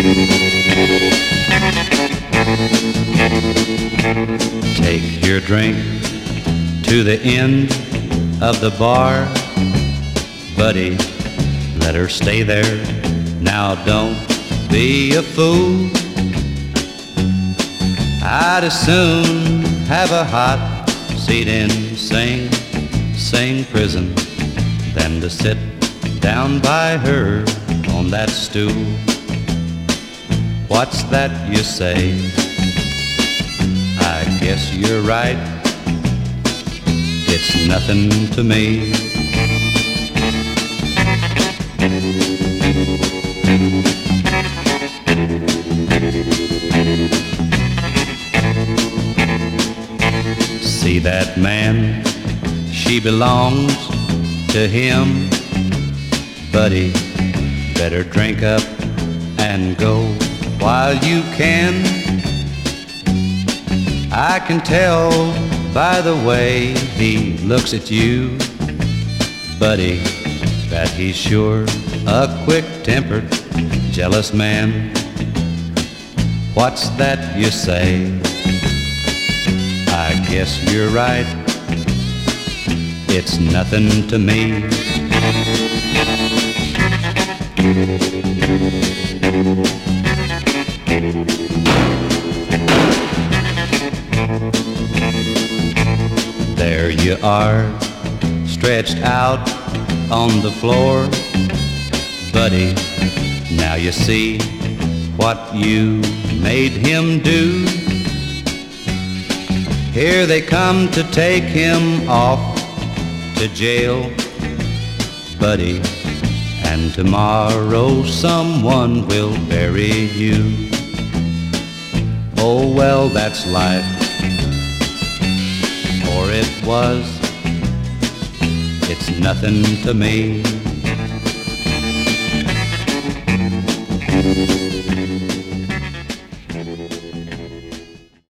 Take your drink to the end of the bar, buddy, let her stay there. Now don't be a fool. I'd as soon have a hot seat in Sing Prison than to sit down by her on that stool. What's that you say? I guess you're right. It's nothing to me. See that man? She belongs to him. Buddy, better drink up and go while you can. I can tell by the way he looks at you, buddy, that he's sure a quick-tempered, jealous man. What's that you say? I guess you're right. It's nothing to me. There you are, stretched out on the floor, buddy, now you see what you made him do. Here they come to take him off to jail, buddy, and tomorrow someone will bury you. Oh well, that's life, or it was. It's nothing to me.